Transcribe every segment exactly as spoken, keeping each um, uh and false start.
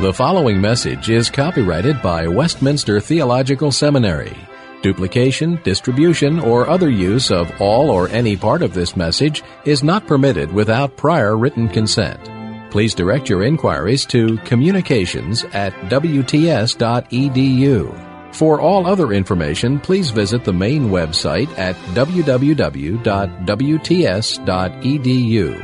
The following message is copyrighted by Westminster Theological Seminary. Duplication, distribution, or other use of all or any part of this message is not permitted without prior written consent. Please direct your inquiries to communications at w t s dot e d u. For all other information, please visit the main website at w w w dot w t s dot e d u.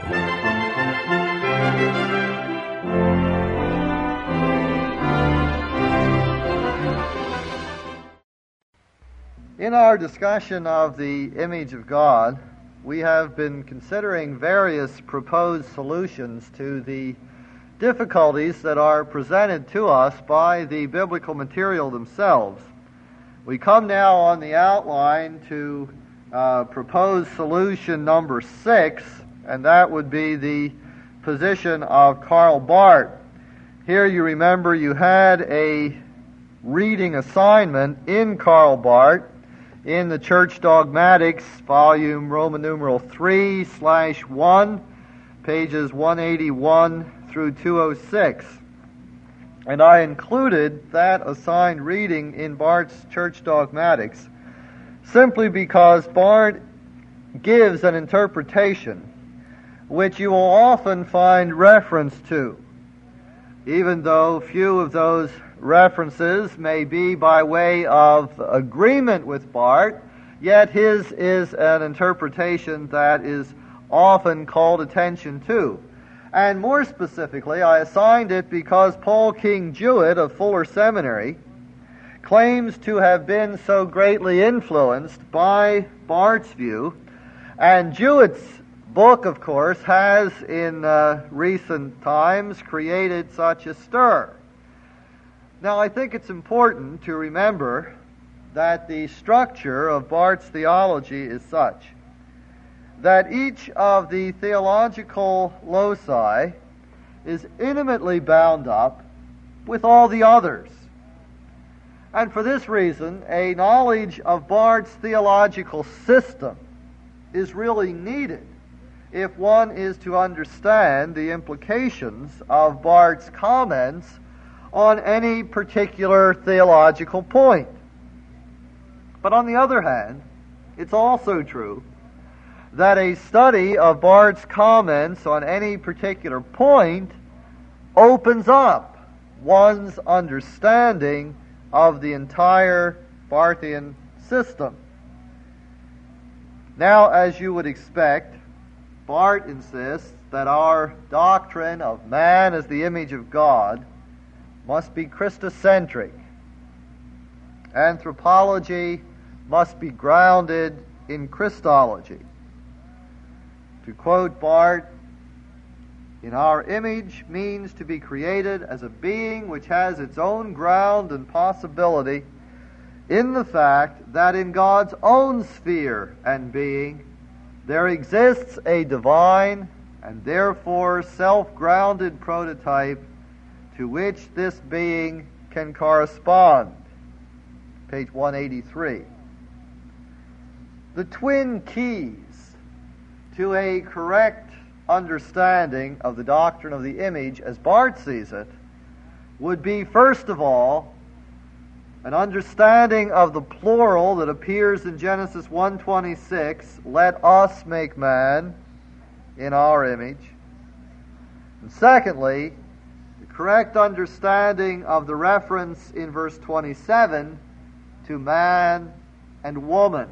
In our discussion of the image of God, we have been considering various proposed solutions to the difficulties that are presented to us by the biblical material themselves. We come now on the outline to uh, propose solution number six, and that would be the position of Karl Barth. Here you remember you had a reading assignment in Karl Barth in the Church Dogmatics, volume Roman numeral three slash one, pages one eighty-one through two oh six. And I included that assigned reading in Barth's Church Dogmatics simply because Barth gives an interpretation which you will often find reference to, even though few of those references may be by way of agreement with Barth, yet his is an interpretation that is often called attention to. And more specifically, I assigned it because Paul King Jewett of Fuller Seminary claims to have been so greatly influenced by Barth's view, and Jewett's book, of course, has in uh, recent times created such a stir. Now, I think it's important to remember that the structure of Barth's theology is such that each of the theological loci is intimately bound up with all the others. And for this reason, a knowledge of Barth's theological system is really needed if one is to understand the implications of Barth's comments on any particular theological point. But on the other hand, it's also true that a study of Barth's comments on any particular point opens up one's understanding of the entire Barthian system. Now, as you would expect, Barth insists that our doctrine of man as the image of God must be Christocentric. Anthropology must be grounded in Christology. To quote Barth, "In our image means to be created as a being which has its own ground and possibility in the fact that in God's own sphere and being there exists a divine and therefore self-grounded prototype to which this being can correspond." Page one eighty-three. The twin keys to a correct understanding of the doctrine of the image as Barth sees it would be, first of all, an understanding of the plural that appears in Genesis one twenty-six, "Let us make man in our image." And secondly, the correct understanding of the reference in verse twenty-seven to man and woman.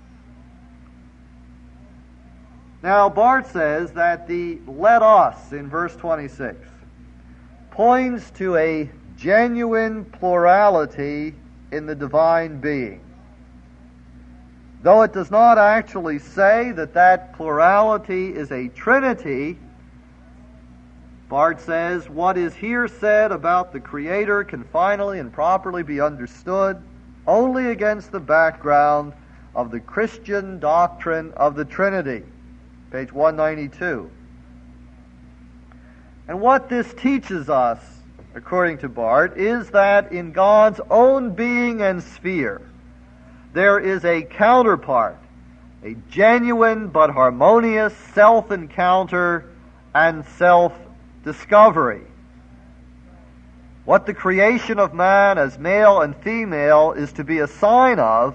Now, Barth says that the "let us" in verse twenty-six points to a genuine plurality in the divine being. Though it does not actually say that that plurality is a trinity, Barth says what is here said about the Creator can finally and properly be understood only against the background of the Christian doctrine of the Trinity. Page one ninety-two. And what this teaches us, according to Barth, is that in God's own being and sphere, there is a counterpart, a genuine but harmonious self-encounter and self-discovery. what the creation of man as male and female is to be a sign of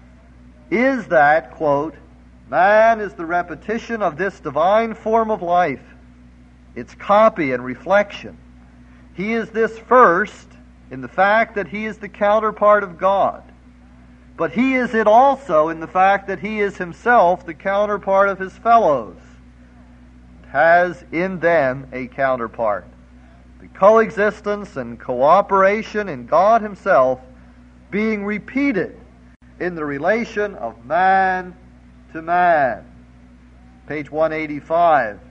is that, quote, man is the repetition of this divine form of life, its copy and reflection. He is this first in the fact that he is the counterpart of God, but he is it also in the fact that he is himself the counterpart of his fellows, has in them a counterpart. The coexistence and cooperation in God himself being repeated in the relation of man to man. Page one eighty-five.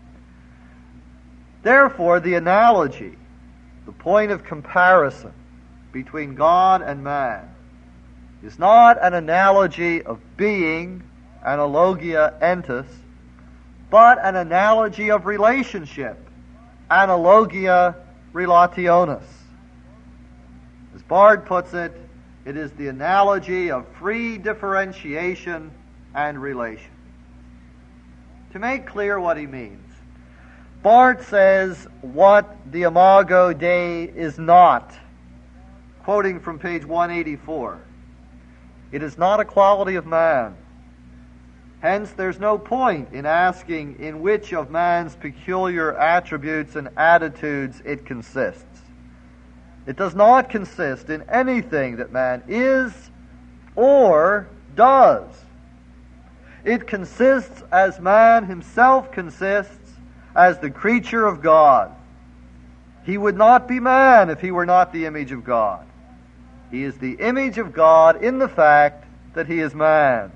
Therefore, the analogy, the point of comparison between God and man, is not an analogy of being, analogia entis, but an analogy of relationship, analogia relationis. As Bard puts it, it is the analogy of free differentiation and relation. To make clear what he means, Bard says what the Imago Dei is not, quoting from page one eighty-four. It is not a quality of man. Hence, there's no point in asking in which of man's peculiar attributes and attitudes it consists. It does not consist in anything that man is or does. It consists as man himself consists as the creature of God. He would not be man if he were not the image of God. He is the image of God in the fact that he is man.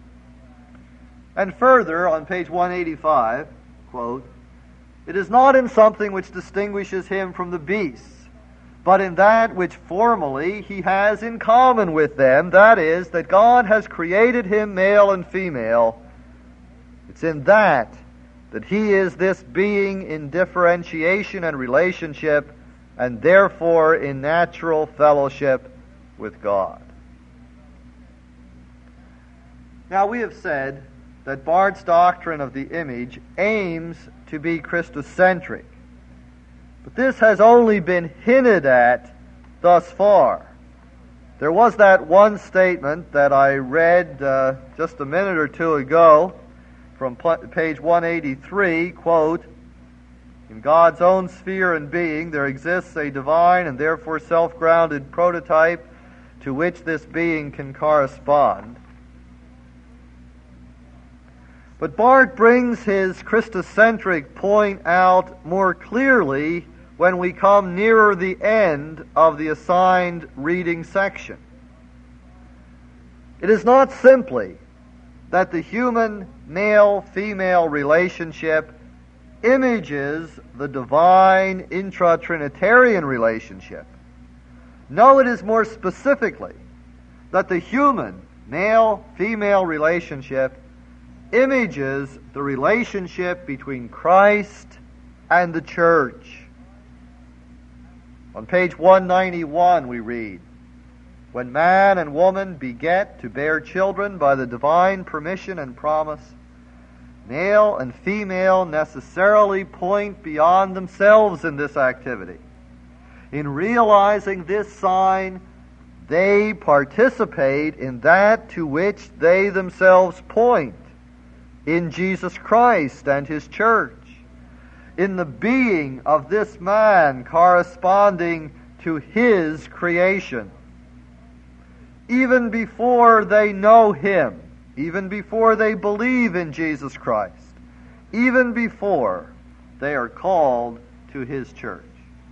And further, on page one eighty-five, quote, it is not in something which distinguishes him from the beasts, but in that which formally he has in common with them, that is, that God has created him male and female. It's in that that he is this being in differentiation and relationship, and therefore in natural fellowship with God. Now, we have said that Bard's doctrine of the image aims to be Christocentric, but this has only been hinted at thus far. There was that one statement that I read uh, just a minute or two ago from page one eighty-three, quote, in God's own sphere and being there exists a divine and therefore self-grounded prototype to which this being can correspond. But Bard brings his Christocentric point out more clearly when we come nearer the end of the assigned reading section. It is not simply that the human male-female relationship images the divine intra-Trinitarian relationship. No, it is more specifically that the human male-female relationship images the relationship between Christ and the church. On page one ninety-one we read, when man and woman beget to bear children by the divine permission and promise, male and female necessarily point beyond themselves in this activity. In realizing this sign, they participate in that to which they themselves point, in Jesus Christ and His church, in the being of this man corresponding to His creation. Even before they know Him, even before they believe in Jesus Christ, even before they are called to His church.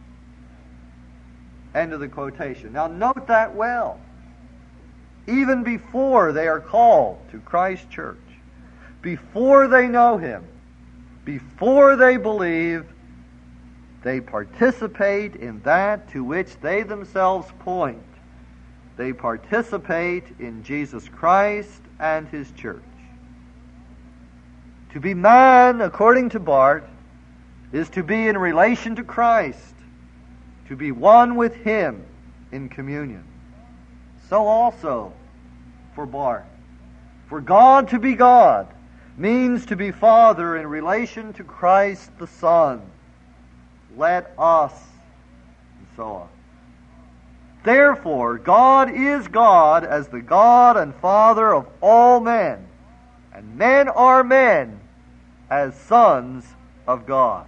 End of the quotation. Now note that well. Even before they are called to Christ's church, before they know Him, before they believe, they participate in that to which they themselves point. They participate in Jesus Christ and His church. To be man, according to Bard, is to be in relation to Christ, to be one with Him in communion. So also for Bard. For God to be God means to be Father in relation to Christ the Son. Let us, so on. Therefore, God is God as the God and Father of all men, and men are men as sons of God.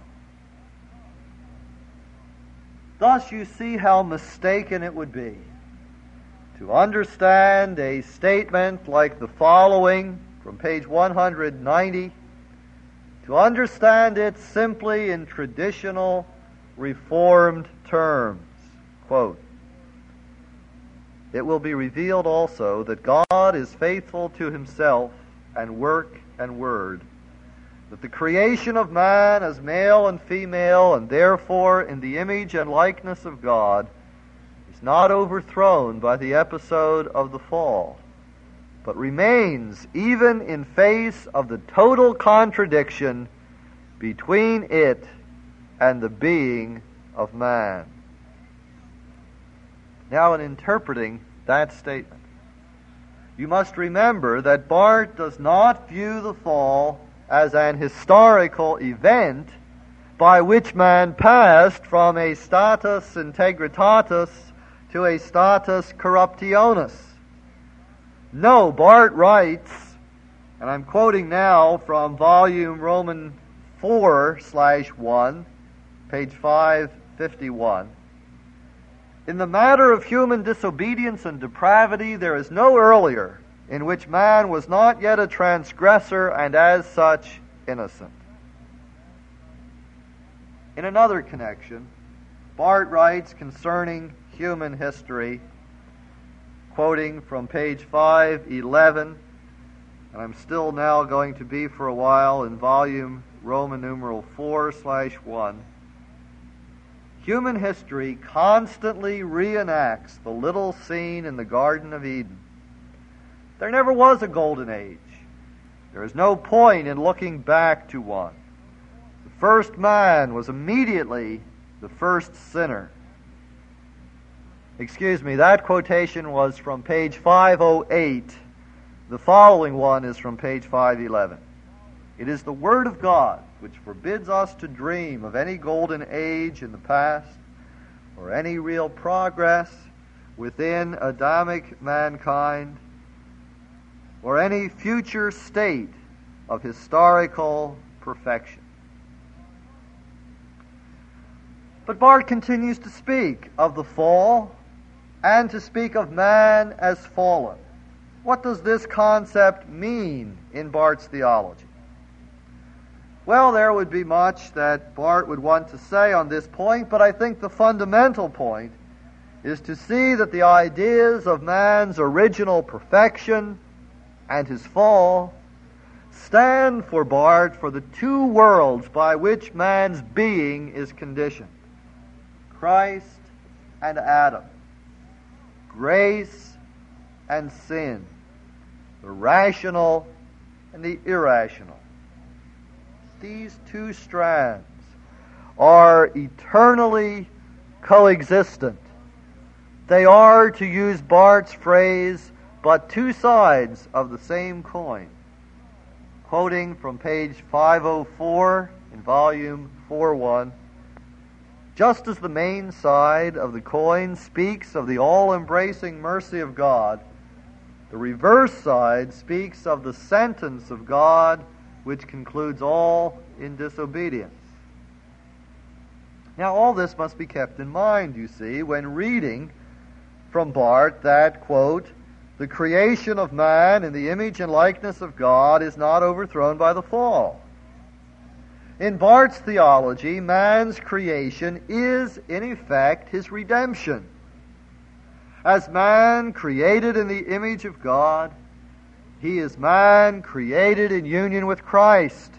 Thus you see how mistaken it would be to understand a statement like the following from page one hundred ninety, to understand it simply in traditional Reformed terms. Quote, "It will be revealed also that God is faithful to himself and work and word, that the creation of man as male and female, and therefore in the image and likeness of God, is not overthrown by the episode of the fall, but remains even in face of the total contradiction between it and the being of man." Now, in interpreting that statement, you must remember that Barth does not view the fall as an historical event by which man passed from a status integritatis to a status corruptionis. No, Barth writes, and I'm quoting now from volume Roman four slash one, page five fifty-one, "In the matter of human disobedience and depravity, there is no earlier in which man was not yet a transgressor and as such innocent." In another connection, Barth writes concerning human history, quoting from page five eleven, and I'm still now going to be for a while in volume Roman numeral four slash one, "Human history constantly reenacts the little scene in the Garden of Eden. There never was a golden age. There is no point in looking back to one. The first man was immediately the first sinner." Excuse me, that quotation was from page five oh eight. The following one is from page five eleven. It is the Word of God which forbids us to dream of any golden age in the past or any real progress within Adamic mankind or any future state of historical perfection. But Barth continues to speak of the fall and to speak of man as fallen. What does this concept mean in Barth's theology? Well, there would be much that Barth would want to say on this point, but I think the fundamental point is to see that the ideas of man's original perfection and his fall stand for Barth for the two worlds by which man's being is conditioned: Christ and Adam, grace and sin, the rational and the irrational. These two strands are eternally coexistent. They are, to use Barth's phrase, but two sides of the same coin. Quoting from page five oh four in volume four one, "Just as the main side of the coin speaks of the all-embracing mercy of God, the reverse side speaks of the sentence of God which concludes all in disobedience." Now, all this must be kept in mind, you see, when reading from Barth that, quote, "the creation of man in the image and likeness of God is not overthrown by the fall." In Barth's theology, man's creation is, in effect, his redemption. As man created in the image of God, he is man created in union with Christ.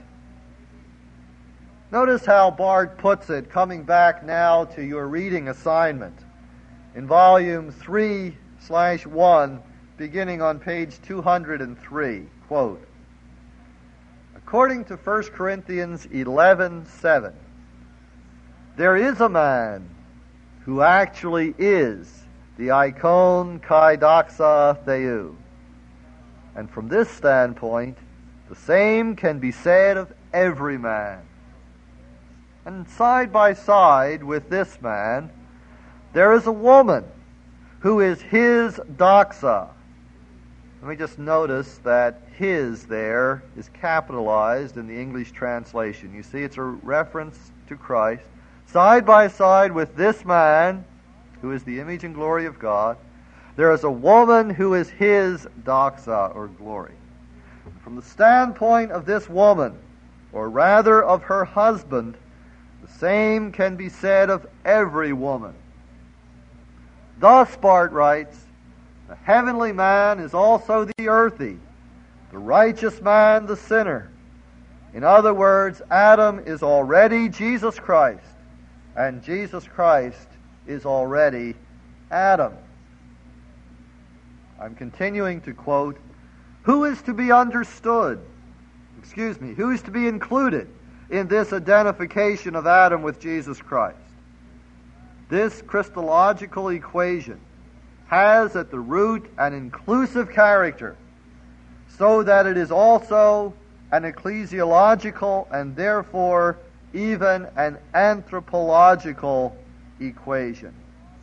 Notice how Barth puts it, coming back now to your reading assignment, in volume three slash one, beginning on page two hundred three, quote, "According to First Corinthians eleven seven, there is a man who actually is the Icon Kai Doxa Theou. And from this standpoint, the same can be said of every man. And side by side with this man, There is a woman who is his doxa. Let me just notice that his there is capitalized in the English translation. You see, it's a reference to Christ. Side by side with this man, who is the image and glory of God, there is a woman who is his doxa, or glory. From the standpoint of this woman, or rather of her husband, the same can be said of every woman. Thus, Barth writes, the heavenly man is also the earthy, the righteous man the sinner. In other words, Adam is already Jesus Christ, and Jesus Christ is already Adam. I'm continuing to quote, who is to be understood, excuse me, who is to be included in this identification of Adam with Jesus Christ? This Christological equation has at the root an inclusive character, so that it is also an ecclesiological and therefore even an anthropological equation.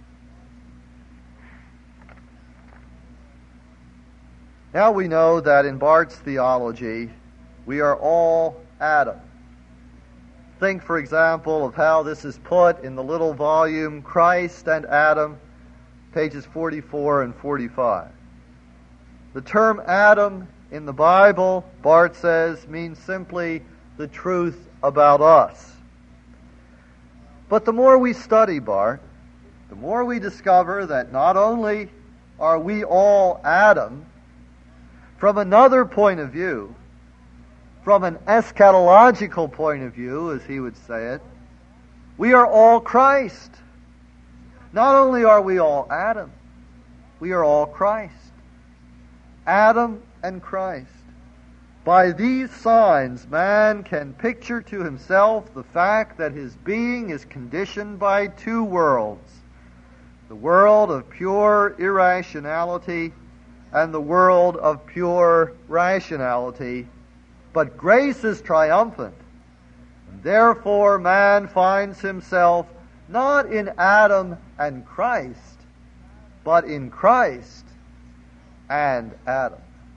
Now we know that in Barth's theology, we are all Adam. Think, for example, of how this is put in the little volume, Christ and Adam, pages forty-four and forty-five. The term Adam in the Bible, Barth says, means simply the truth about us. But the more we study Barth, the more we discover that not only are we all Adam, from another point of view, from an eschatological point of view, as he would say it, we are all Christ. Not only are we all Adam, we are all Christ. Adam and Christ. By these signs, man can picture to himself the fact that his being is conditioned by two worlds, the world of pure irrationality and the world of pure rationality. But grace is triumphant, and therefore man finds himself not in Adam and Christ, but in Christ and Adam.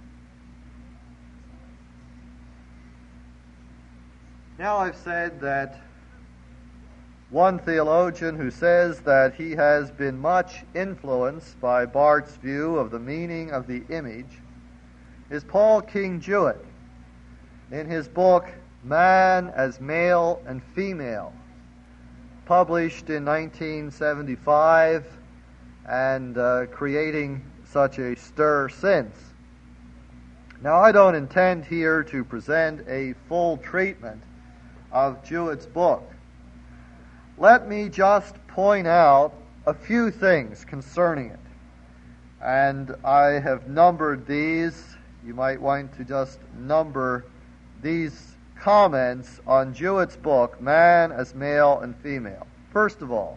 Now, I've said that one theologian who says that he has been much influenced by Barth's view of the meaning of the image is Paul King Jewett, in his book, Man as Male and Female, published in nineteen seventy-five and uh, creating such a stir since. Now, I don't intend here to present a full treatment of Jewett's book. Let me just point out a few things concerning it. And I have numbered these. You might want to just number these comments on Jewett's book, Man as Male and Female. First of all,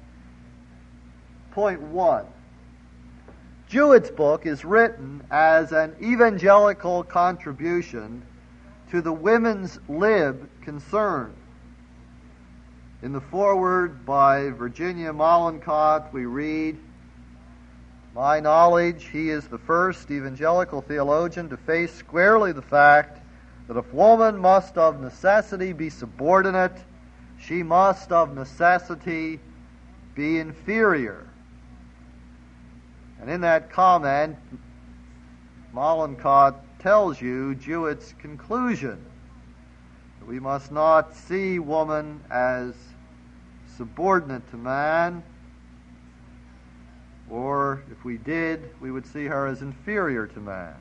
point one. Jewett's book is written as an evangelical contribution to the women's lib concern. In the foreword by Virginia Mollenkott, we read, my knowledge, he is the first evangelical theologian to face squarely the fact that if woman must of necessity be subordinate, she must of necessity be inferior. And in that comment, Mollenkott tells you Jewett's conclusion. We must not see woman as subordinate to man, or if we did, we would see her as inferior to man.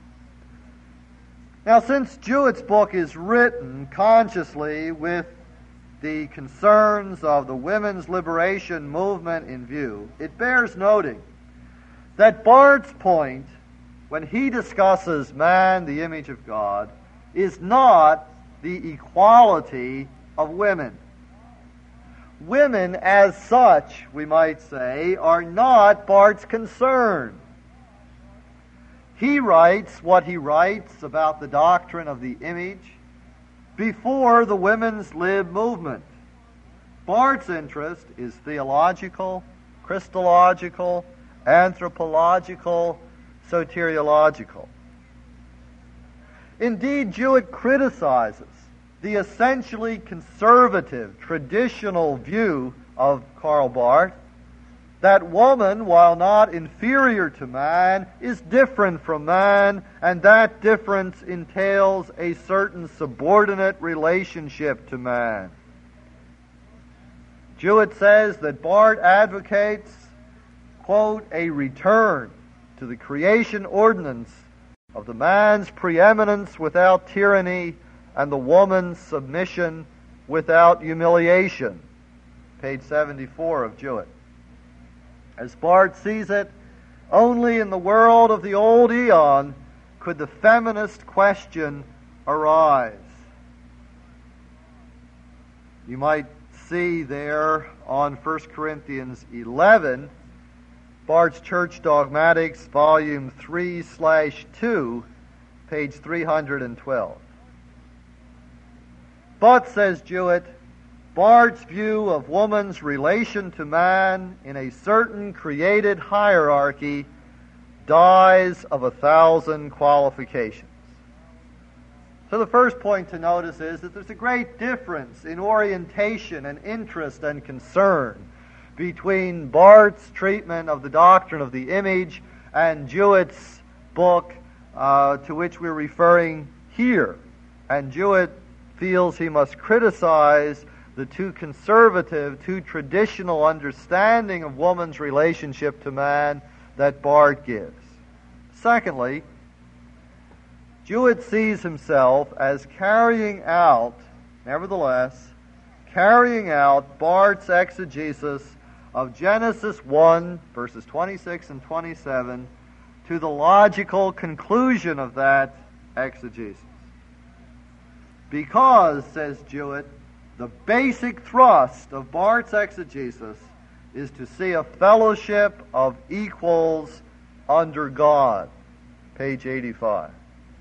Now, since Jewett's book is written consciously with the concerns of the women's liberation movement in view, it bears noting that Barth's point, when he discusses man, the image of God, is not the equality of women. Women, as such, we might say, are not Barth's concern. He writes what he writes about the doctrine of the image before the women's lib movement. Barth's interest is theological, Christological, anthropological, soteriological. Indeed, Jewett criticizes the essentially conservative, traditional view of Karl Barth that woman, while not inferior to man, is different from man, and that difference entails a certain subordinate relationship to man. Jewett says that Barth advocates, quote, a return to the creation ordinance of the man's preeminence without tyranny and the woman's submission without humiliation. Page seventy-four of Jewett. As Barth sees it, only in the world of the old eon could the feminist question arise. You might see there on First Corinthians eleven, Barth's Church Dogmatics, volume three slash two, page three hundred twelve. But, says Jewett, Barth's view of woman's relation to man in a certain created hierarchy dies of a thousand qualifications. So the first point to notice is that there's a great difference in orientation and interest and concern between Barth's treatment of the doctrine of the image and Jewett's book uh, to which we're referring here. And Jewett feels he must criticize the too conservative, too traditional understanding of woman's relationship to man that Barth gives. Secondly, Jewett sees himself as carrying out, nevertheless, carrying out Barth's exegesis of Genesis one, verses twenty-six and twenty-seven, to the logical conclusion of that exegesis. Because, says Jewett, the basic thrust of Barth's exegesis is to see a fellowship of equals under God. Page eighty-five.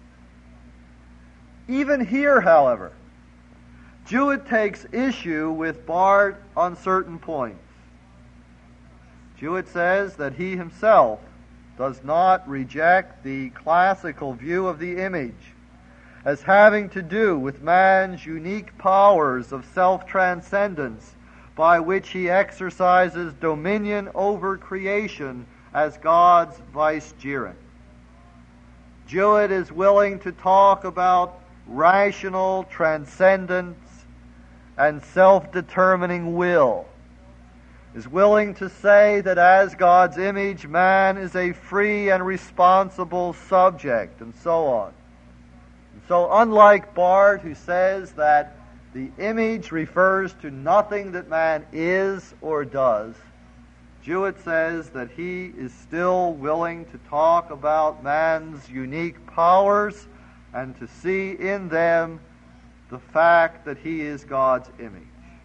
Even here, however, Jewett takes issue with Barth on certain points. Jewett says that he himself does not reject the classical view of the image as having to do with man's unique powers of self-transcendence by which he exercises dominion over creation as God's vicegerent. Jewett is willing to talk about rational transcendence and self-determining will, is willing to say that as God's image, man is a free and responsible subject, and so on. And so unlike Barth, who says that the image refers to nothing that man is or does, Jewett says that he is still willing to talk about man's unique powers and to see in them the fact that he is God's image.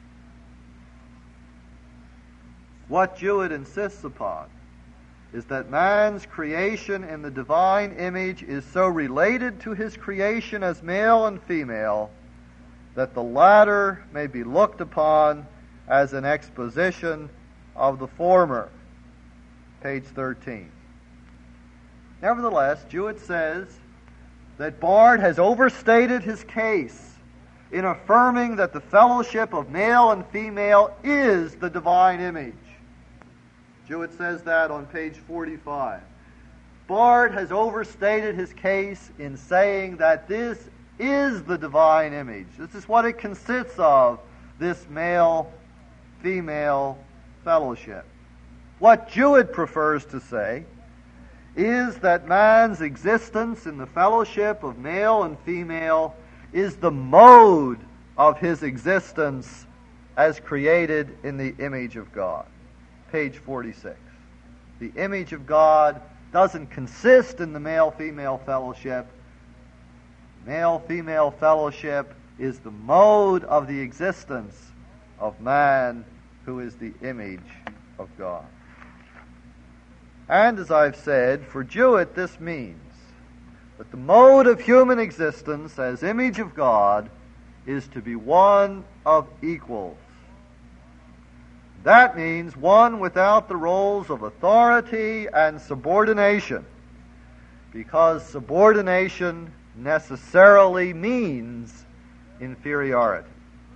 What Jewett insists upon is that man's creation in the divine image is so related to his creation as male and female that the latter may be looked upon as an exposition of the former. Page thirteen. Nevertheless, Jewett says that Barth has overstated his case in affirming that the fellowship of male and female is the divine image. Jewett says that on page forty-five. Barth has overstated his case in saying that this is the divine image. This is what it consists of, this male-female fellowship. What Jewett prefers to say is that man's existence in the fellowship of male and female is the mode of his existence as created in the image of God. Page forty-six. The image of God doesn't consist in the male-female fellowship. Male-female fellowship is the mode of the existence of man who is the image of God. And as I've said, for Jewett this means that the mode of human existence as image of God is to be one of equals. That means one without the roles of authority and subordination, because subordination necessarily means inferiority.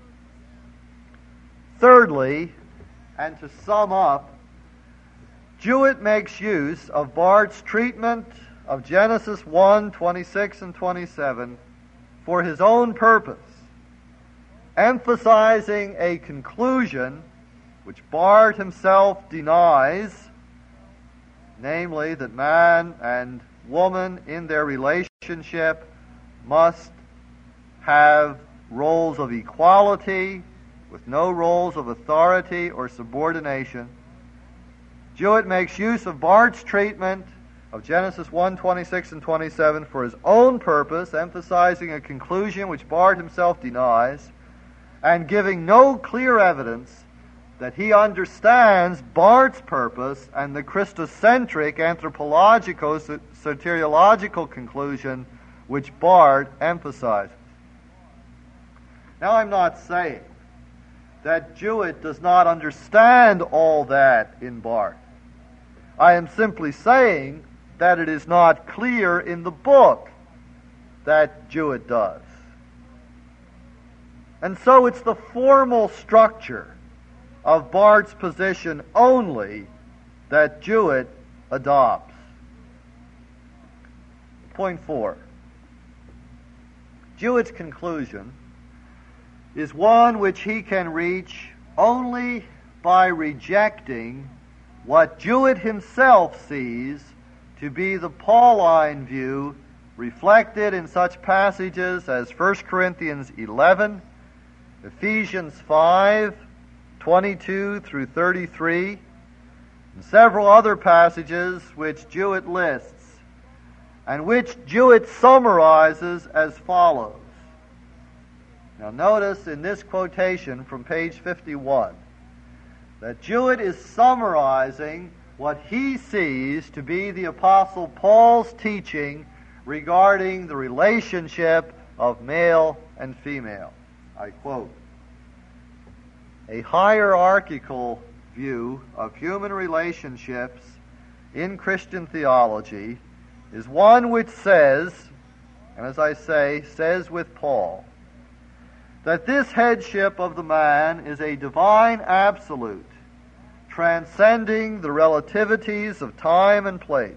Thirdly, and to sum up, Jewett makes use of Barth's treatment of Genesis one, twenty-six and twenty-seven for his own purpose, emphasizing a conclusion which Barth himself denies, namely that man and woman in their relationship must have roles of equality with no roles of authority or subordination. Jewett makes use of Barth's treatment of Genesis one, twenty-six and twenty-seven for his own purpose, emphasizing a conclusion which Barth himself denies, and giving no clear evidence that he understands Barth's purpose and the Christocentric anthropologico-soteriological conclusion which Barth emphasizes. Now, I'm not saying that Jewett does not understand all that in Barth. I am simply saying that it is not clear in the book that Jewett does. And so it's the formal structure of Barth's position only that Jewett adopts. Point four. Jewett's conclusion is one which he can reach only by rejecting what Jewett himself sees to be the Pauline view reflected in such passages as First Corinthians eleven, Ephesians five, twenty-two through thirty-three, and several other passages which Jewett lists, and which Jewett summarizes as follows. Now notice in this quotation from page fifty-one that Jewett is summarizing what he sees to be the Apostle Paul's teaching regarding the relationship of male and female. I quote, "A hierarchical view of human relationships in Christian theology is one which says, and as I say, says with Paul, that this headship of the man is a divine absolute, transcending the relativities of time and place.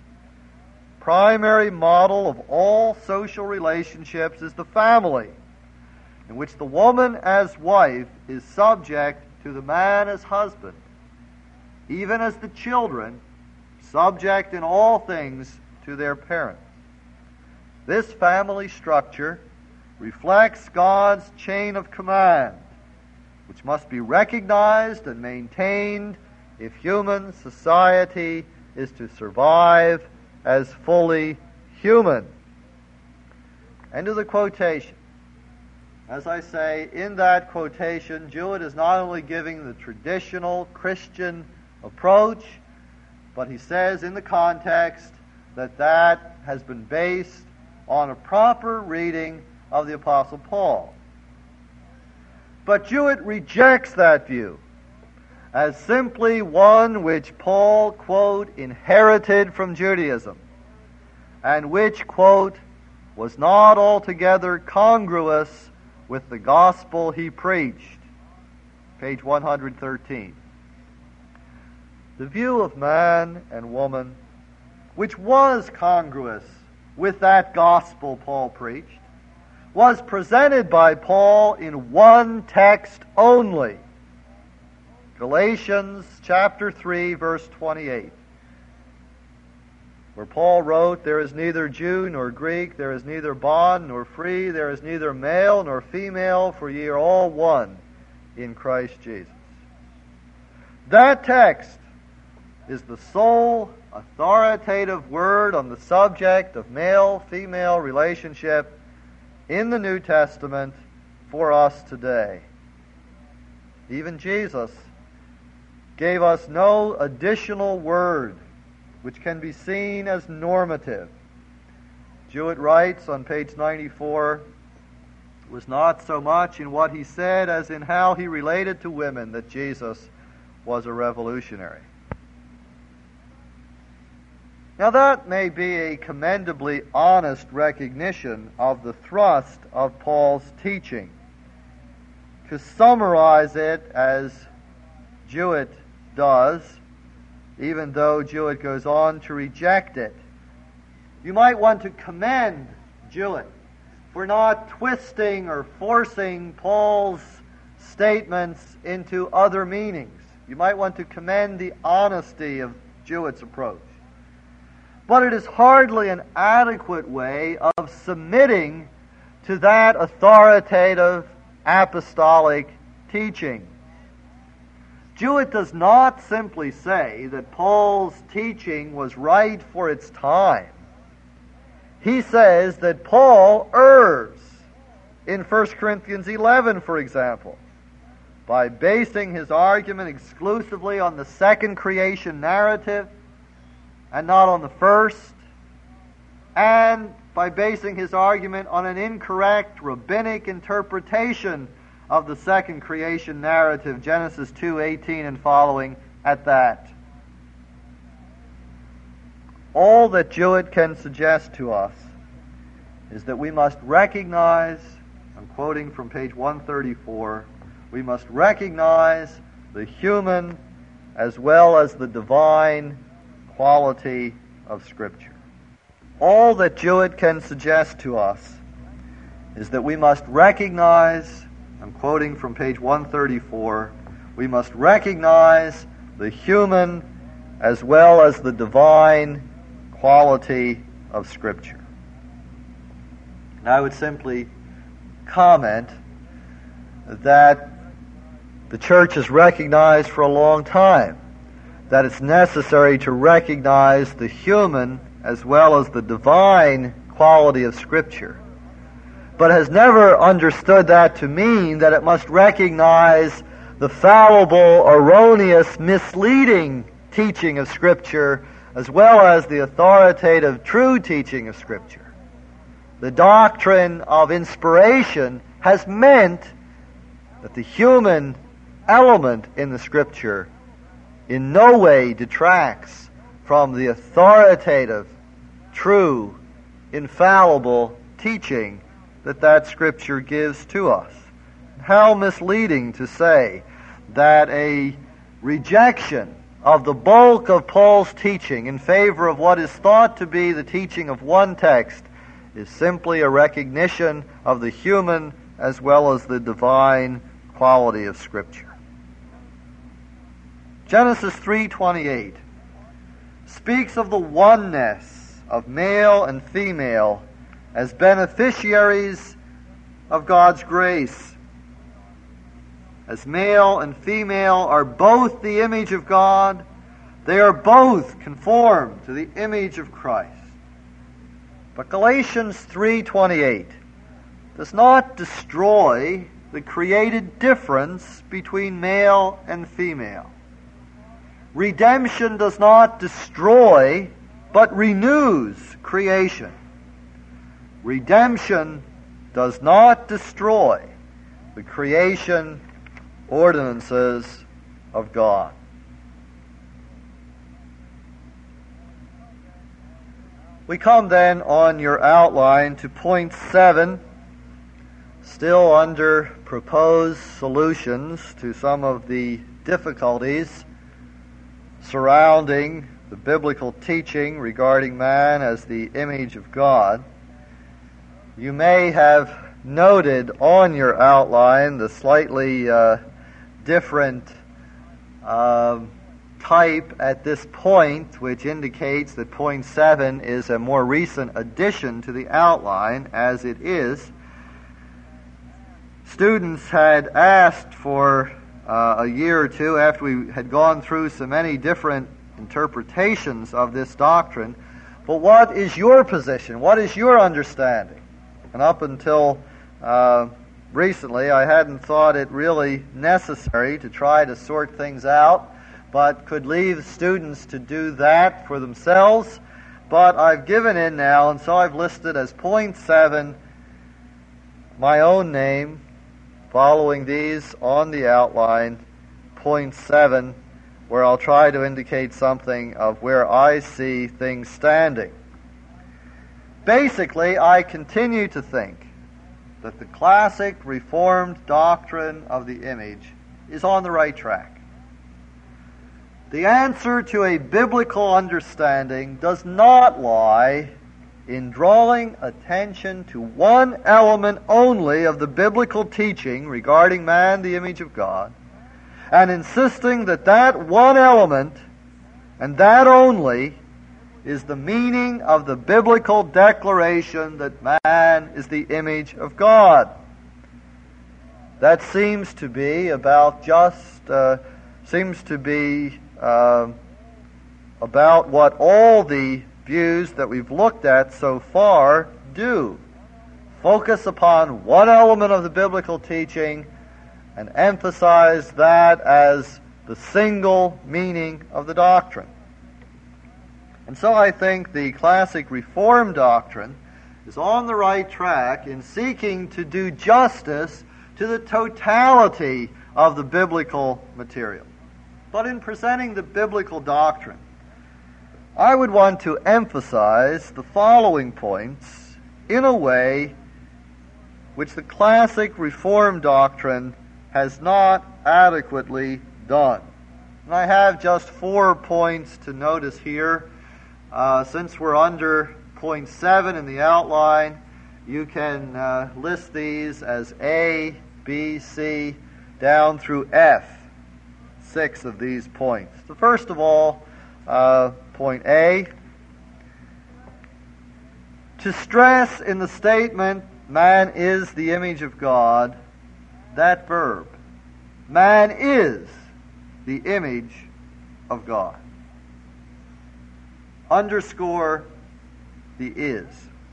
Primary model of all social relationships is the family, in which the woman as wife is subject to the man as husband, even as the children subject in all things to their parents. This family structure reflects God's chain of command, which must be recognized and maintained if human society is to survive as fully human." End of the quotation. As I say, in that quotation, Jewett is not only giving the traditional Christian approach, but he says in the context that that has been based on a proper reading of the Apostle Paul. But Jewett rejects that view as simply one which Paul, quote, inherited from Judaism, and which, quote, was not altogether congruous with the gospel he preached. Page one hundred thirteen. The view of man and woman, which was congruous with that gospel Paul preached, was presented by Paul in one text only. Galatians chapter three, verse twenty-eight, where Paul wrote, "There is neither Jew nor Greek, there is neither bond nor free, there is neither male nor female, for ye are all one in Christ Jesus." That text is the sole authoritative word on the subject of male-female relationship in the New Testament for us today. Even Jesus gave us no additional word which can be seen as normative. Jewett writes on page ninety-four, "It was not so much in what he said as in how he related to women that Jesus was a revolutionary. Now that may be a commendably honest recognition of the thrust of Paul's teaching. To summarize it as Jewett does, even though Jewett goes on to reject it, you might want to commend Jewett for not twisting or forcing Paul's statements into other meanings. You might want to commend the honesty of Jewett's approach. But it is hardly an adequate way of submitting to that authoritative apostolic teaching. Jewett does not simply say that Paul's teaching was right for its time. He says that Paul errs in First Corinthians eleven, for example, by basing his argument exclusively on the second creation narrative and not on the first, and by basing his argument on an incorrect rabbinic interpretation of the second creation narrative, Genesis two eighteen and following at that. All that Jewett can suggest to us is that we must recognize, I'm quoting from page one thirty-four, we must recognize the human as well as the divine quality of Scripture. All that Jewett can suggest to us is that we must recognize, I'm quoting from page one thirty-four, we must recognize the human as well as the divine quality of Scripture. And I would simply comment that the Church has recognized for a long time that it's necessary to recognize the human as well as the divine quality of Scripture, but has never understood that to mean that it must recognize the fallible, erroneous, misleading teaching of Scripture as well as the authoritative, true teaching of Scripture. The doctrine of inspiration has meant that the human element in the Scripture in no way detracts from the authoritative, true, infallible teaching that that Scripture gives to us. How misleading to say that a rejection of the bulk of Paul's teaching in favor of what is thought to be the teaching of one text is simply a recognition of the human as well as the divine quality of Scripture. Genesis three twenty-eight speaks of the oneness of male and female as beneficiaries of God's grace. As male and female are both the image of God, they are both conformed to the image of Christ. But Galatians three twenty-eight does not destroy the created difference between male and female. Redemption does not destroy, but renews creation. Redemption does not destroy the creation ordinances of God. We come then on your outline to point seven, still under proposed solutions to some of the difficulties surrounding the biblical teaching regarding man as the image of God. You may have noted on your outline the slightly uh, different uh, type at this point, which indicates that point seven is a more recent addition to the outline, as it is. Students had asked for uh, a year or two after we had gone through so many different interpretations of this doctrine, but what is your position? What is your understanding? And up until uh, recently, I hadn't thought it really necessary to try to sort things out, but could leave students to do that for themselves. But I've given in now, and so I've listed as point seven my own name, following these on the outline, point seven, where I'll try to indicate something of where I see things standing. Basically, I continue to think that the classic Reformed doctrine of the image is on the right track. The answer to a biblical understanding does not lie in drawing attention to one element only of the biblical teaching regarding man, the image of God, and insisting that that one element, and that only, is the meaning of the biblical declaration that man is the image of God. That seems to be about just, uh, seems to be uh, about what all the views that we've looked at so far do. Focus upon one element of the biblical teaching and emphasize that as the single meaning of the doctrine. And so I think the classic Reformed doctrine is on the right track in seeking to do justice to the totality of the biblical material. But in presenting the biblical doctrine, I would want to emphasize the following points in a way which the classic Reformed doctrine has not adequately done. And I have just four points to notice here. Uh, since we're under point seven in the outline, you can uh, list these as A, B, C, down through F, six of these points. So first of all, uh, point A, to stress in the statement, man is the image of God, that verb, man is the image of God. Underscore the is.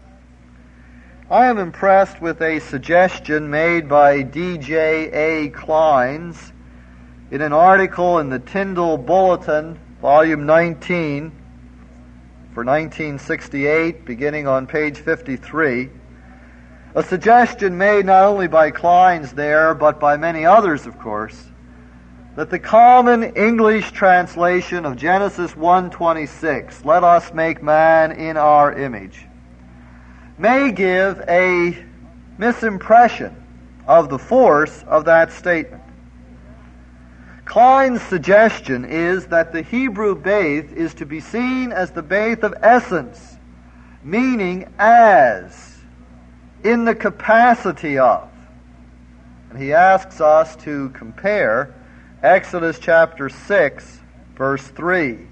I am impressed with a suggestion made by D J A Kleins in an article in the Tyndall Bulletin, volume nineteen, for nineteen sixty-eight, beginning on page fifty-three. A suggestion made not only by Kleins there, but by many others, of course, that the common English translation of Genesis one twenty-six, let us make man in our image, may give a misimpression of the force of that statement. Klein's suggestion is that the Hebrew Beit is to be seen as the Beit of essence, meaning as, in the capacity of. And he asks us to compare Exodus chapter six, verse three,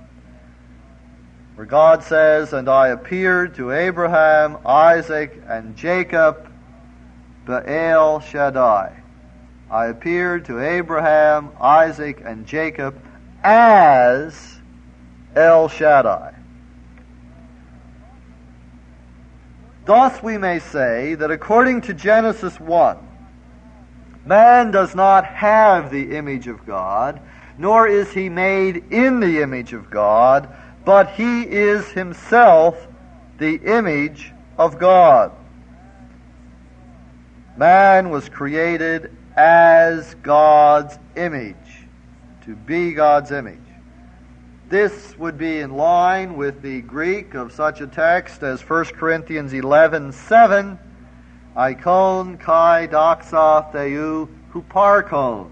where God says, "And I appeared to Abraham, Isaac, and Jacob, Baal Shaddai." I appeared to Abraham, Isaac, and Jacob as El Shaddai. Thus we may say that according to Genesis one, man does not have the image of God, nor is he made in the image of God, but he is himself the image of God. Man was created as God's image, to be God's image. This would be in line with the Greek of such a text as First Corinthians eleven seven, Ikon kai doxa theou huparkon,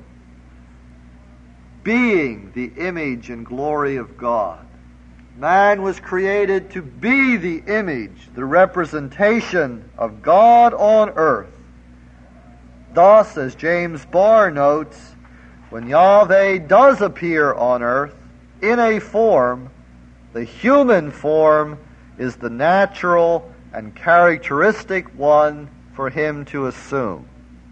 being the image and glory of God. Man was created to be the image, the representation of God on earth. Thus, as James Barr notes, when Yahweh does appear on earth in a form, the human form is the natural and characteristic one for him to assume.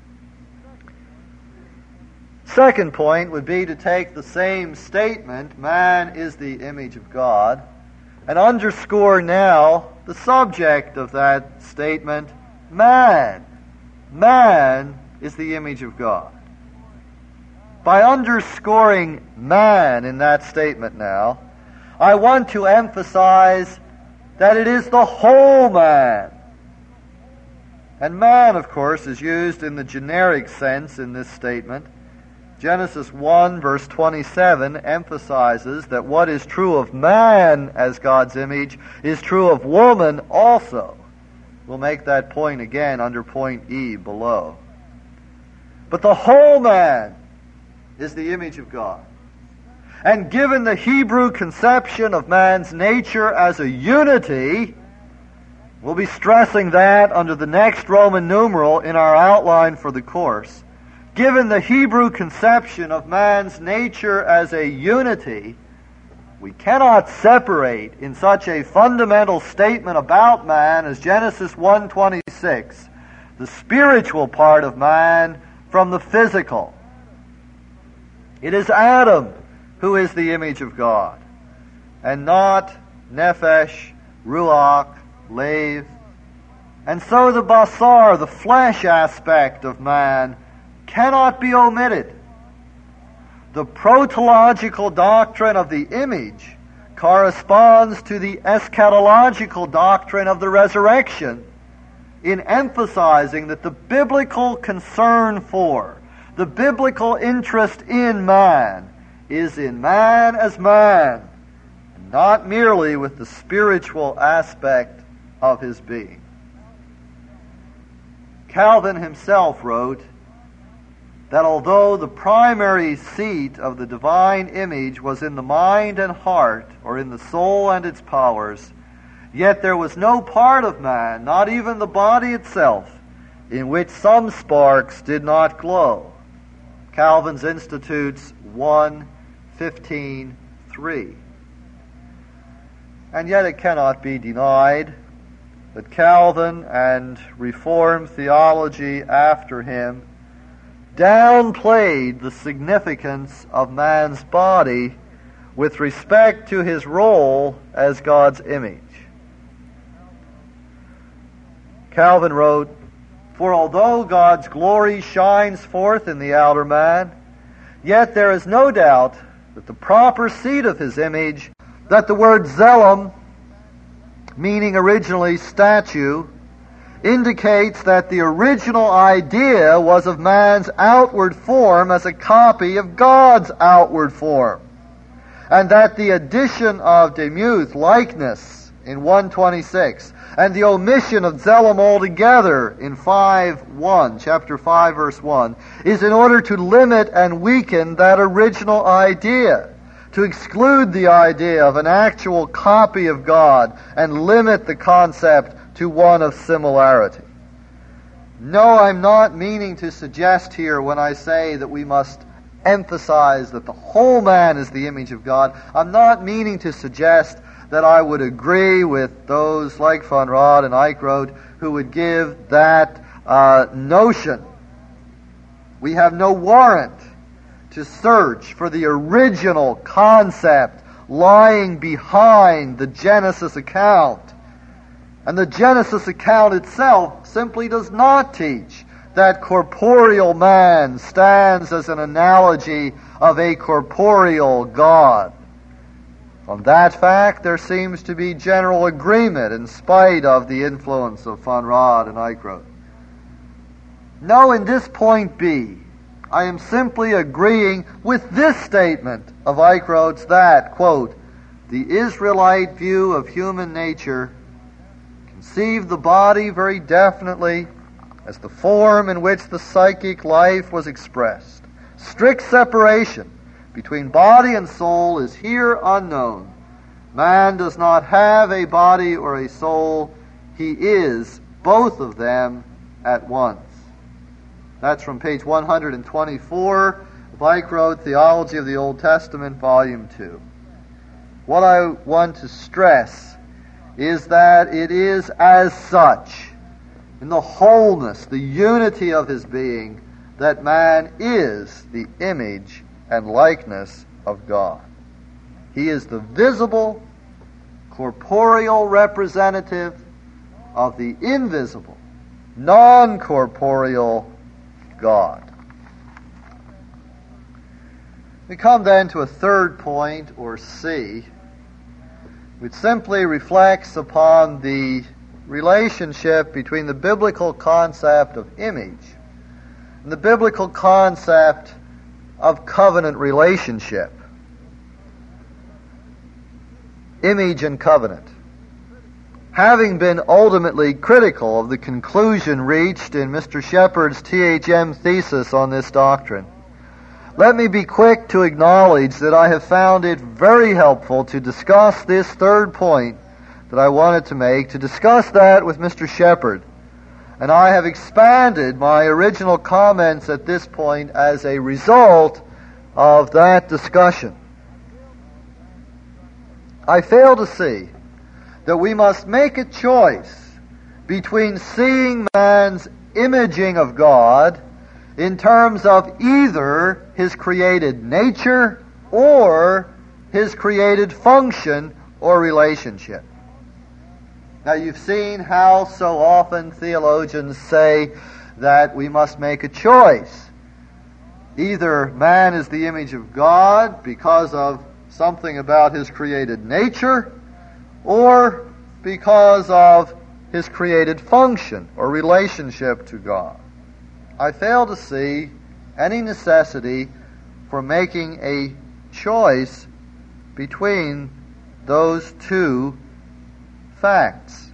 Second point would be to take the same statement, man is the image of God, and underscore now the subject of that statement, man. Man is the image of God. By underscoring man in that statement now, I want to emphasize that it is the whole man. And man, of course, is used in the generic sense in this statement, Genesis one, verse twenty-seven, emphasizes that what is true of man as God's image is true of woman also. We'll make that point again under point E below. But the whole man is the image of God. And given the Hebrew conception of man's nature as a unity, we'll be stressing that under the next Roman numeral in our outline for the course. Given the Hebrew conception of man's nature as a unity, we cannot separate in such a fundamental statement about man as Genesis one twenty-six the spiritual part of man from the physical. It is Adam who is the image of God, and not Nephesh, Ruach, Lev. And so the basar, the flesh aspect of man, cannot be omitted. The protological doctrine of the image corresponds to the eschatological doctrine of the resurrection in emphasizing that the biblical concern for, the biblical interest in man, is in man as man, not merely with the spiritual aspect of his being. Calvin himself wrote that although the primary seat of the divine image was in the mind and heart, or in the soul and its powers, yet there was no part of man, not even the body itself, in which some sparks did not glow. Calvin's Institutes one fifteen three. And yet it cannot be denied that Calvin and Reformed theology after him downplayed the significance of man's body with respect to his role as God's image. Calvin wrote, "For although God's glory shines forth in the outer man, yet there is no doubt that the proper seat of his image," that the word zelum, meaning originally statue, indicates that the original idea was of man's outward form as a copy of God's outward form, and that the addition of demuth, likeness, in one twenty-six, and the omission of zelum altogether in five one, chapter five, verse one, is in order to limit and weaken that original idea, to exclude the idea of an actual copy of God and limit the concept to one of similarity. No, I'm not meaning to suggest here when I say that we must emphasize that the whole man is the image of God, I'm not meaning to suggest that I would agree with those like Von Rad and Eichrodt who would give that uh, notion. We have no warrant to search for the original concept lying behind the Genesis account. And the Genesis account itself simply does not teach that corporeal man stands as an analogy of a corporeal God. On that fact, there seems to be general agreement in spite of the influence of Von Rad and Eichrodt. No, in this point B, I am simply agreeing with this statement of Eichrodt's that, quote, "The Israelite view of human nature conceived the body very definitely as the form in which the psychic life was expressed. Strict separation between body and soul is here unknown. Man does not have a body or a soul. He is both of them at once." That's from page one hundred twenty-four of Eichrodt, Theology of the Old Testament, Volume two. What I want to stress is that it is as such, in the wholeness, the unity of his being, that man is the image and likeness of God. He is the visible, corporeal representative of the invisible, non-corporeal God. We come then to a third point, or C, which simply reflects upon the relationship between the biblical concept of image and the biblical concept of covenant relationship. Image and covenant. Having been ultimately critical of the conclusion reached in Mister Shepard's T H M thesis on this doctrine, let me be quick to acknowledge that I have found it very helpful to discuss this third point that I wanted to make, to discuss that with Mister Shepard. And I have expanded my original comments at this point as a result of that discussion. I fail to see that we must make a choice between seeing man's imaging of God in terms of either his created nature or his created function or relationship. Now, you've seen how so often theologians say that we must make a choice. Either man is the image of God because of something about his created nature, or because of his created function or relationship to God. I fail to see any necessity for making a choice between those two facts.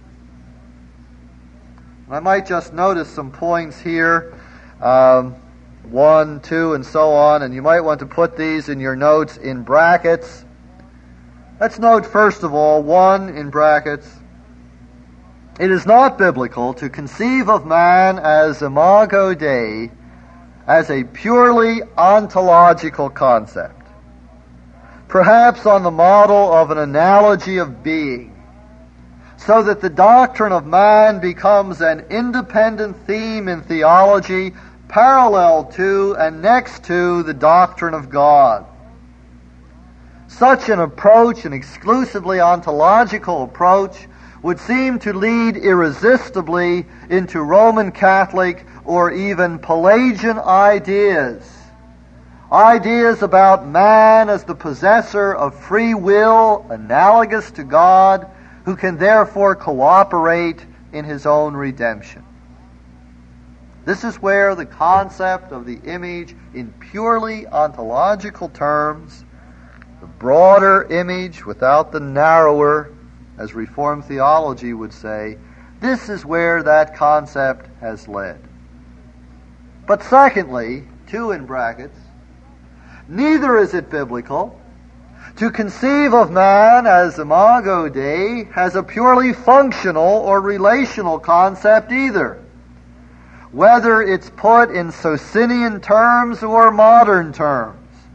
I might just notice some points here, um, one, two, and so on, and you might want to put these in your notes in brackets. Let's note first of all, one in brackets, it is not biblical to conceive of man as imago Dei as a purely ontological concept, perhaps on the model of an analogy of being, so that the doctrine of man becomes an independent theme in theology parallel to and next to the doctrine of God. Such an approach, an exclusively ontological approach, would seem to lead irresistibly into Roman Catholic or even Pelagian ideas. Ideas about man as the possessor of free will, analogous to God, who can therefore cooperate in his own redemption. This is where the concept of the image in purely ontological terms, the broader image without the narrower, as Reformed theology would say, this is where that concept has led. But secondly, two in brackets, neither is it biblical to conceive of man as imago Dei as a purely functional or relational concept either, whether it's put in Socinian terms or modern terms.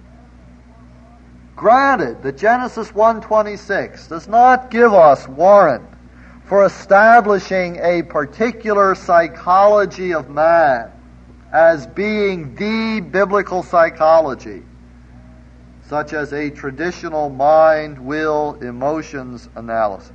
Granted that Genesis one twenty-six does not give us warrant for establishing a particular psychology of man as being the biblical psychology, such as a traditional mind, will, emotions analysis.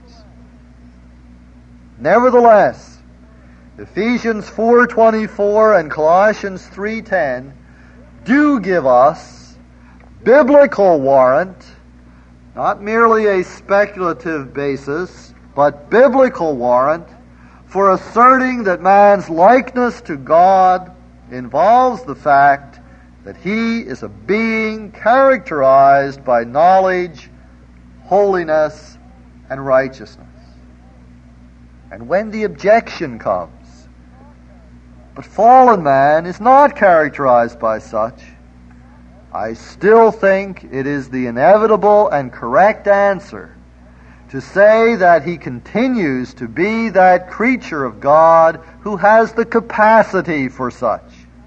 Nevertheless, Ephesians four twenty-four and Colossians three ten do give us biblical warrant, not merely a speculative basis, but biblical warrant for asserting that man's likeness to God involves the fact that he is a being characterized by knowledge, holiness, and righteousness. And when the objection comes, but fallen man is not characterized by such, I still think it is the inevitable and correct answer to say that he continues to be that creature of God who has the capacity for such.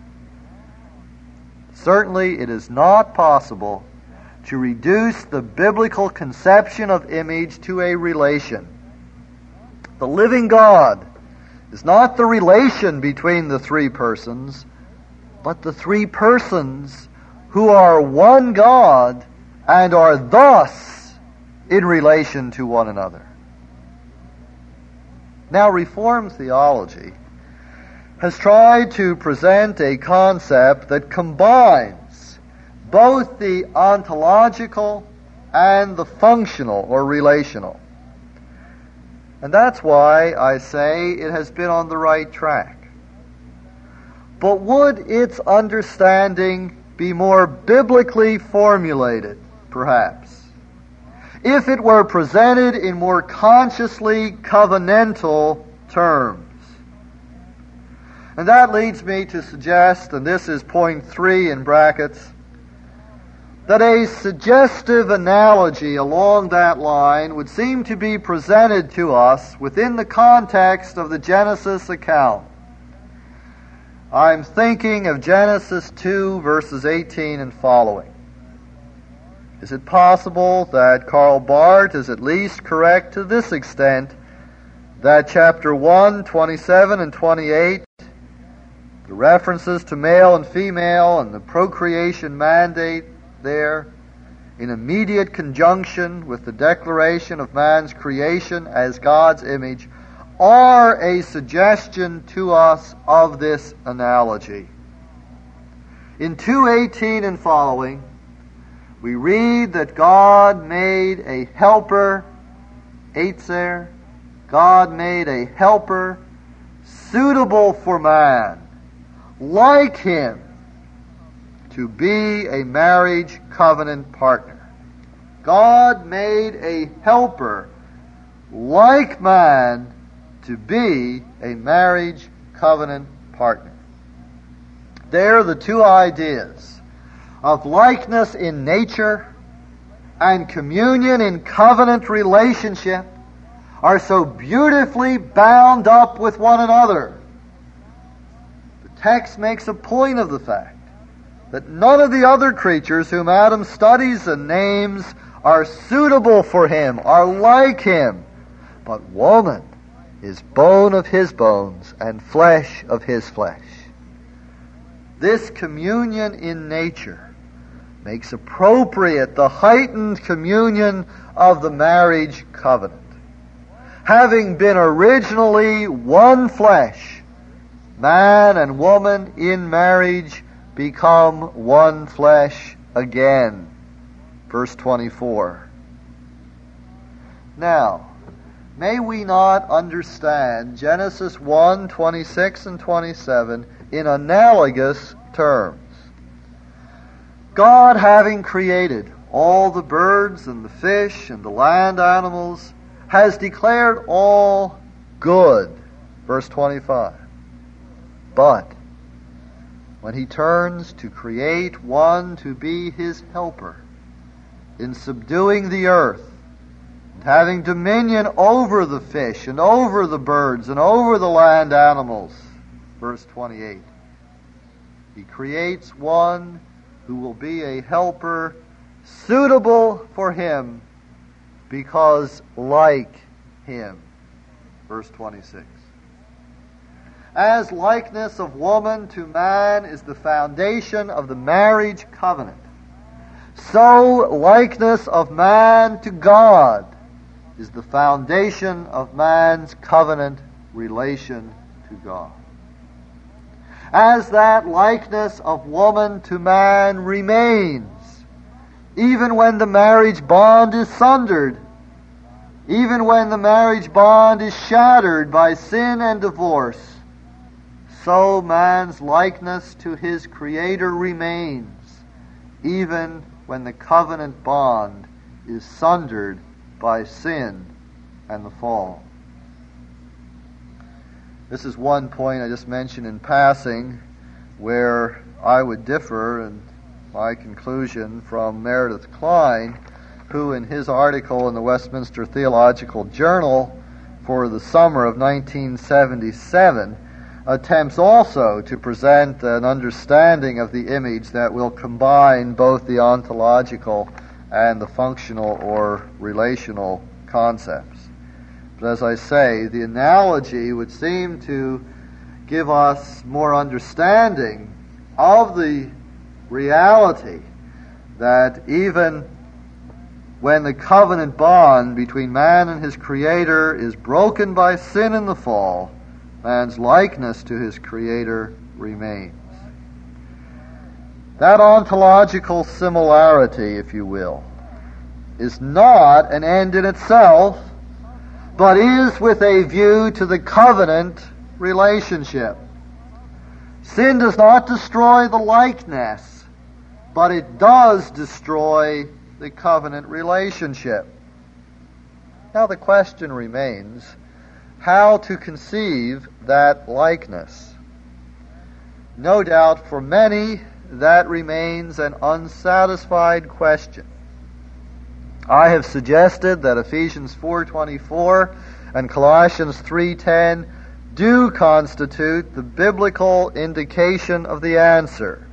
Certainly it is not possible to reduce the biblical conception of image to a relation. The living God is not the relation between the three persons, but the three persons who are one God and are thus in relation to one another. Now, Reformed theology has tried to present a concept that combines both the ontological and the functional or relational. And that's why I say it has been on the right track. But would its understanding be more biblically formulated, perhaps, if it were presented in more consciously covenantal terms. And that leads me to suggest, and this is point three in brackets, that a suggestive analogy along that line would seem to be presented to us within the context of the Genesis account. I'm thinking of Genesis two, verses eighteen and following. Is it possible that Karl Barth is at least correct to this extent, that chapter one, twenty-seven and twenty-eight, the references to male and female and the procreation mandate there, in immediate conjunction with the declaration of man's creation as God's image, are a suggestion to us of this analogy? In two eighteen and following, we read that God made a helper, Eitzer, God made a helper suitable for man, like him, to be a marriage covenant partner. God made a helper like man to be a marriage covenant partner. There, the two ideas of likeness in nature and communion in covenant relationship are so beautifully bound up with one another. The text makes a point of the fact that none of the other creatures whom Adam studies and names are suitable for him, are like him, but woman is bone of his bones and flesh of his flesh. This communion in nature makes appropriate the heightened communion of the marriage covenant. Having been originally one flesh, man and woman in marriage become one flesh again. Verse twenty-four. Now, may we not understand Genesis one, twenty-six and twenty-seven in analogous terms? God, having created all the birds and the fish and the land animals, has declared all good. Verse twenty-five. But when he turns to create one to be his helper in subduing the earth, and having dominion over the fish and over the birds and over the land animals, verse twenty-eight, he creates one who will be a helper suitable for him because like him, verse twenty-six. As likeness of woman to man is the foundation of the marriage covenant, so likeness of man to God is the foundation of man's covenant relation to God. As that likeness of woman to man remains, even when the marriage bond is sundered, even when the marriage bond is shattered by sin and divorce, so man's likeness to his Creator remains, even when the covenant bond is sundered by sin and the fall. This is one point I just mentioned in passing where I would differ in my conclusion from Meredith Kline, who in his article in the Westminster Theological Journal for the summer of nineteen seventy-seven attempts also to present an understanding of the image that will combine both the ontological and the functional or relational concepts. But as I say, the analogy would seem to give us more understanding of the reality that even when the covenant bond between man and his Creator is broken by sin and the fall, man's likeness to his Creator remains. That ontological similarity, if you will, is not an end in itself, but is with a view to the covenant relationship. Sin does not destroy the likeness, but it does destroy the covenant relationship. Now the question remains, how to conceive that likeness? No doubt for many that remains an unsatisfied question. I have suggested that Ephesians four twenty-four and Colossians three ten do constitute the biblical indication of the answer.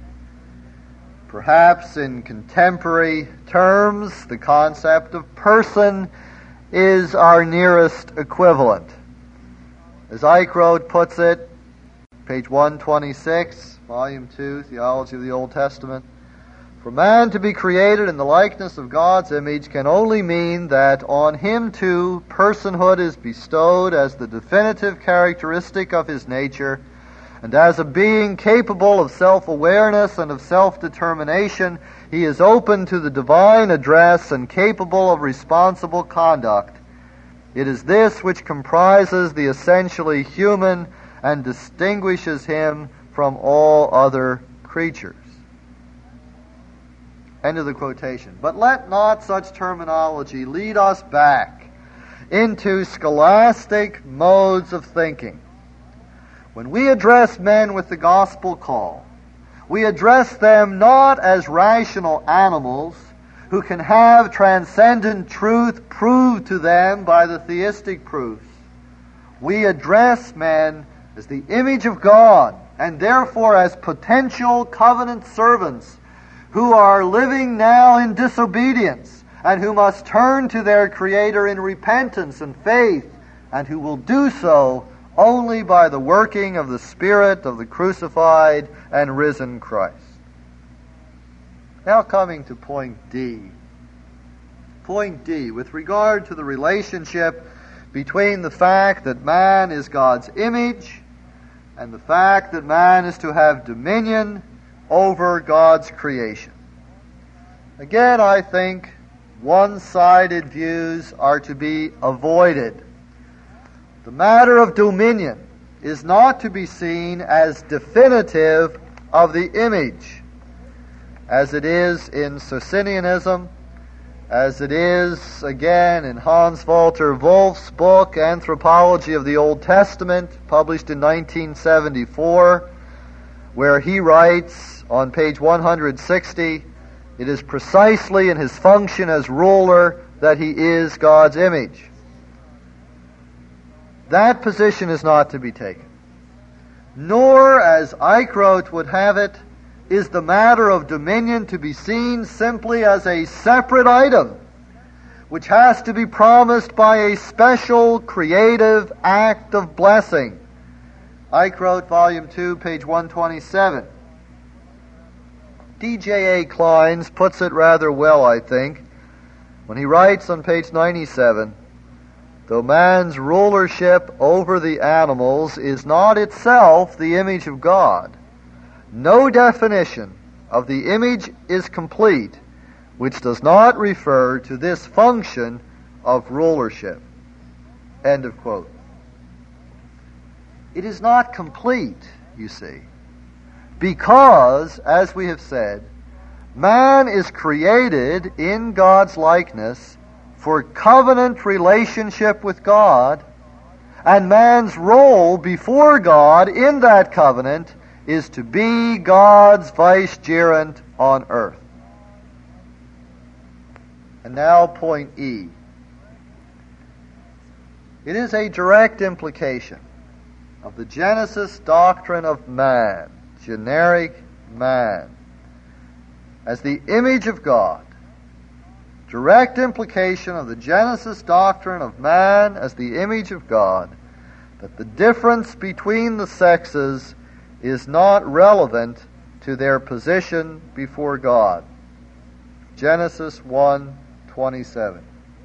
Perhaps in contemporary terms, the concept of person is our nearest equivalent. As Eichrodt puts it, page one twenty-six, volume two, Theology of the Old Testament, for man to be created in the likeness of God's image can only mean that on him too personhood is bestowed as the definitive characteristic of his nature, and as a being capable of self-awareness and of self-determination, he is open to the divine address and capable of responsible conduct. It is this which comprises the essentially human and distinguishes him from all other creatures. End of the quotation. But let not such terminology lead us back into scholastic modes of thinking. When we address men with the gospel call, we address them not as rational animals who can have transcendent truth proved to them by the theistic proofs. We address men as the image of God, and therefore as potential covenant servants who are living now in disobedience and who must turn to their Creator in repentance and faith, and who will do so only by the working of the Spirit of the crucified and risen Christ. Now coming to point D. Point D, with regard to the relationship between the fact that man is God's image and the fact that man is to have dominion over God's creation. Again, I think one-sided views are to be avoided. The matter of dominion is not to be seen as definitive of the image, as it is in Socinianism, as it is, again, in Hans Walter Wolff's book, Anthropology of the Old Testament, published in nineteen seventy-four, where he writes on page one hundred sixty, it is precisely in his function as ruler that he is God's image. That position is not to be taken. Nor, as Eichrodt would have it, is the matter of dominion to be seen simply as a separate item, which has to be promised by a special creative act of blessing. Eichrodt, volume two, page one twenty-seven. D J A Kleins puts it rather well, I think, when he writes on page ninety-seven, though man's rulership over the animals is not itself the image of God, no definition of the image is complete which does not refer to this function of rulership. End of quote. It is not complete, you see, because, as we have said, man is created in God's likeness for covenant relationship with God, and man's role before God in that covenant is to be God's vicegerent on earth. And now point E. It is a direct implication of the Genesis doctrine of man, generic man, as the image of God, direct implication of the Genesis doctrine of man as the image of God, that the difference between the sexes is not relevant to their position before God. Genesis one twenty-seven.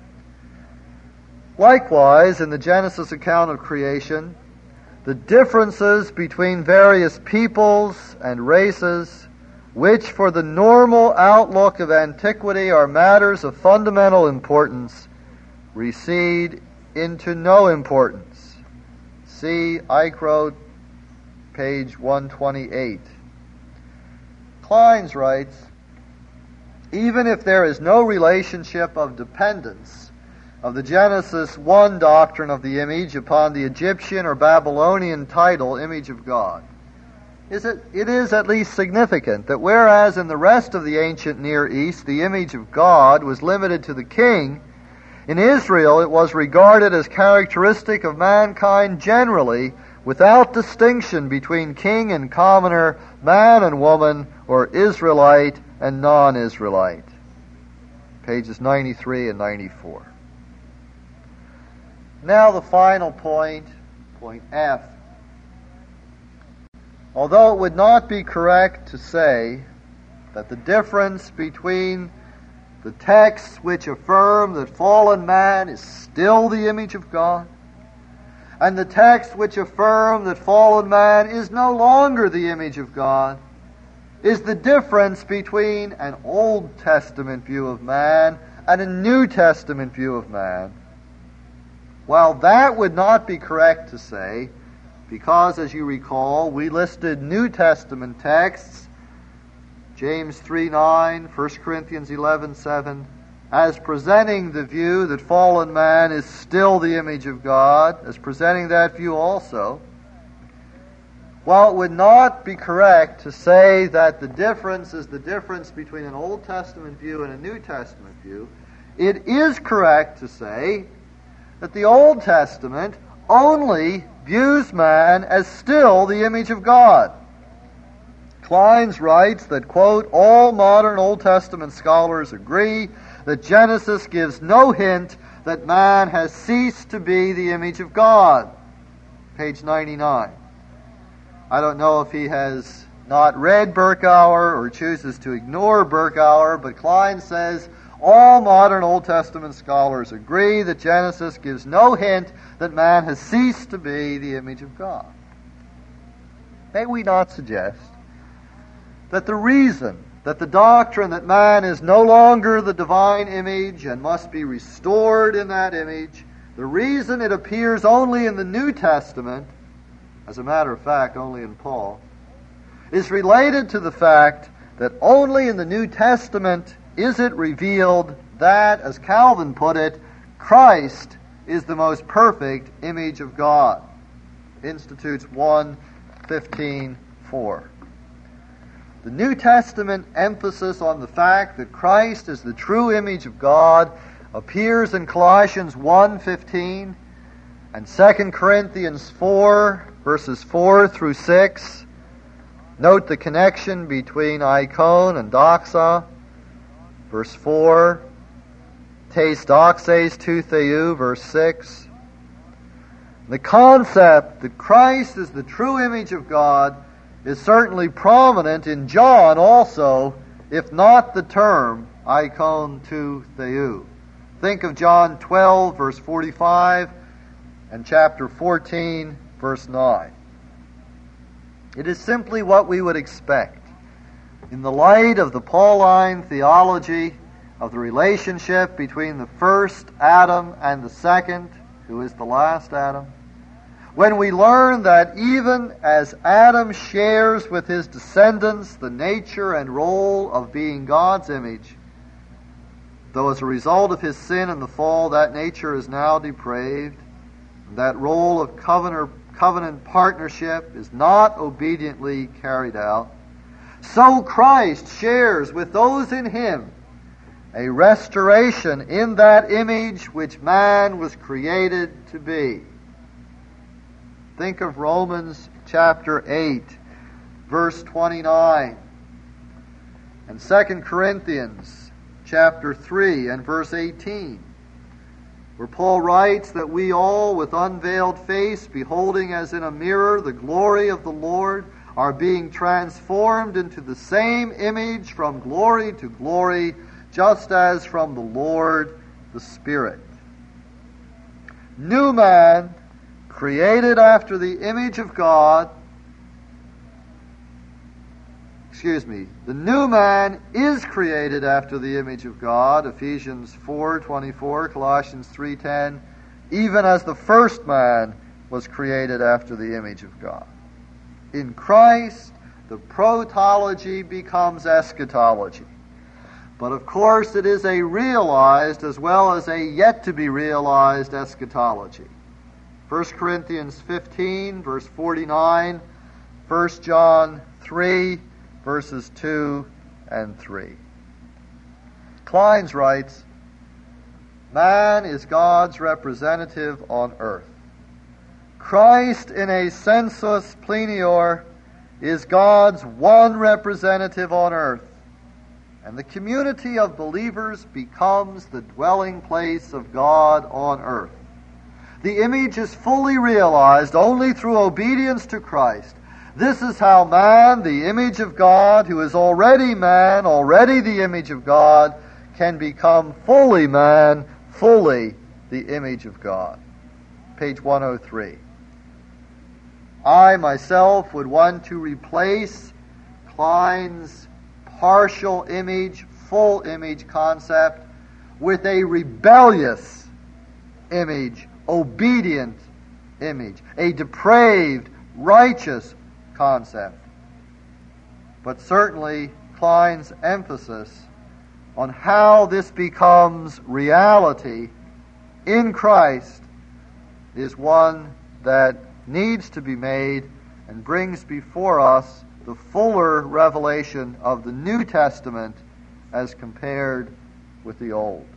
Likewise, in the Genesis account of creation, the differences between various peoples and races, which for the normal outlook of antiquity are matters of fundamental importance, recede into no importance. See Eichrodt, page one twenty-eight. Kleins writes, even if there is no relationship of dependence of the Genesis one doctrine of the image upon the Egyptian or Babylonian title, image of God, is it, it is at least significant that whereas in the rest of the ancient Near East the image of God was limited to the king, in Israel it was regarded as characteristic of mankind generally, without distinction between king and commoner, man and woman, or Israelite and non-Israelite. Pages ninety-three and ninety-four. Now the final point, point F. Although it would not be correct to say that the difference between the texts which affirm that fallen man is still the image of God, and the texts which affirm that fallen man is no longer the image of God, is the difference between an Old Testament view of man and a New Testament view of man. While that would not be correct to say, because, as you recall, we listed New Testament texts, James three nine, First Corinthians eleven seven, as presenting the view that fallen man is still the image of God, as presenting that view also. While it would not be correct to say that the difference is the difference between an Old Testament view and a New Testament view, it is correct to say that the Old Testament only views man as still the image of God. Kleins writes that, quote, all modern Old Testament scholars agree that Genesis gives no hint that man has ceased to be the image of God. Page ninety-nine. I don't know if he has not read Berkouwer or chooses to ignore Berkouwer, but Klein says all modern Old Testament scholars agree that Genesis gives no hint that man has ceased to be the image of God. May we not suggest that the reason that the doctrine that man is no longer the divine image and must be restored in that image, the reason it appears only in the New Testament, as a matter of fact only in Paul, is related to the fact that only in the New Testament is it revealed that, as Calvin put it, Christ is the most perfect image of God. Institutes one fifteen four. The New Testament emphasis on the fact that Christ is the true image of God appears in Colossians one fifteen and Second Corinthians four, verses four through six. Note the connection between icon and doxa. Verse four, tes doxes tu theou, verse six. The concept that Christ is the true image of God is certainly prominent in John also, if not the term icon tu theou. Think of John twelve, verse forty-five, and chapter fourteen, verse nine. It is simply what we would expect in the light of the Pauline theology of the relationship between the first Adam and the second, who is the last Adam, when we learn that even as Adam shares with his descendants the nature and role of being God's image, though as a result of his sin and the fall that nature is now depraved, that role of covenant, covenant partnership is not obediently carried out, so Christ shares with those in him a restoration in that image which man was created to be. Think of Romans chapter eight, verse twenty-nine, and Second Corinthians chapter three and verse eighteen, where Paul writes that we all, with unveiled face, beholding as in a mirror the glory of the Lord, are being transformed into the same image from glory to glory, just as from the Lord the Spirit. New man, created after the image of God, excuse me, the new man is created after the image of God, Ephesians four twenty-four, Colossians three ten, even as the first man was created after the image of God. In Christ, the protology becomes eschatology. But of course it is a realized as well as a yet-to-be-realized eschatology. First Corinthians fifteen, verse forty-nine, First John three, verses two and three. Kleins writes, man is God's representative on earth. Christ in a sensus plenior is God's one representative on earth, and the community of believers becomes the dwelling place of God on earth. The image is fully realized only through obedience to Christ. This is how man, the image of God, who is already man, already the image of God, can become fully man, fully the image of God. Page one oh three. I myself would want to replace Klein's partial image, full image concept with a rebellious image, obedient image, a depraved, righteous concept. But certainly Klein's emphasis on how this becomes reality in Christ is one that needs to be made and brings before us the fuller revelation of the New Testament as compared with the Old.